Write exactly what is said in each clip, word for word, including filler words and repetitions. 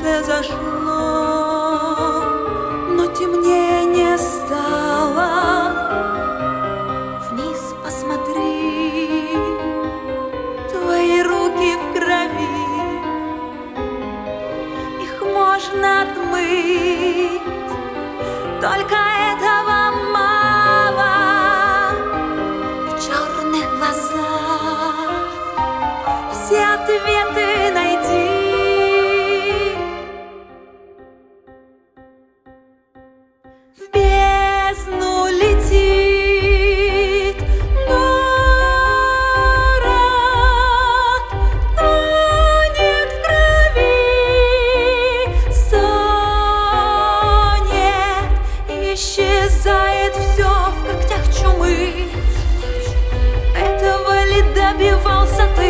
солнце зашло, но темнее не стало. Вниз посмотри, твои руки в крови, их можно отмыть, только этого мало. В черных глазах все ответы найди. В бездну летит город, тонет в крови, стонет, исчезает все в когтях чумы. Этого ли добивался ты?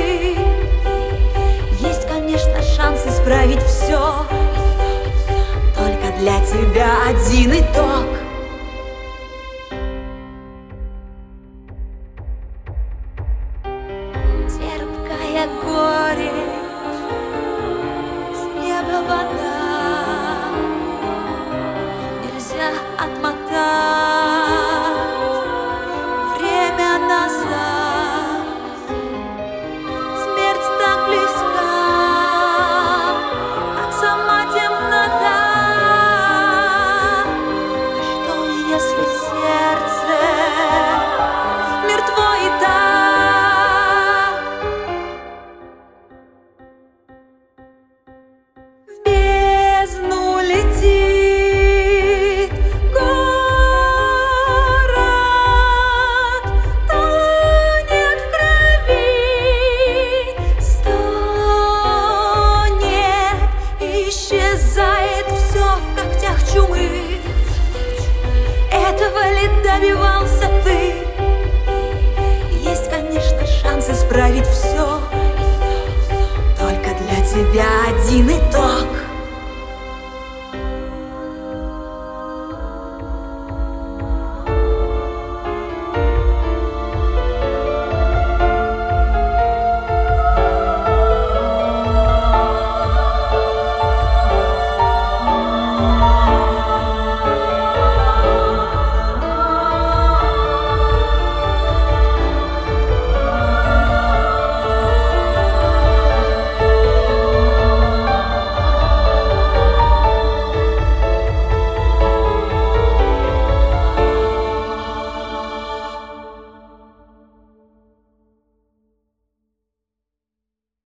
Есть, конечно, шанс исправить все, только для тебя один итог. Терпкая горечь, с неба вода.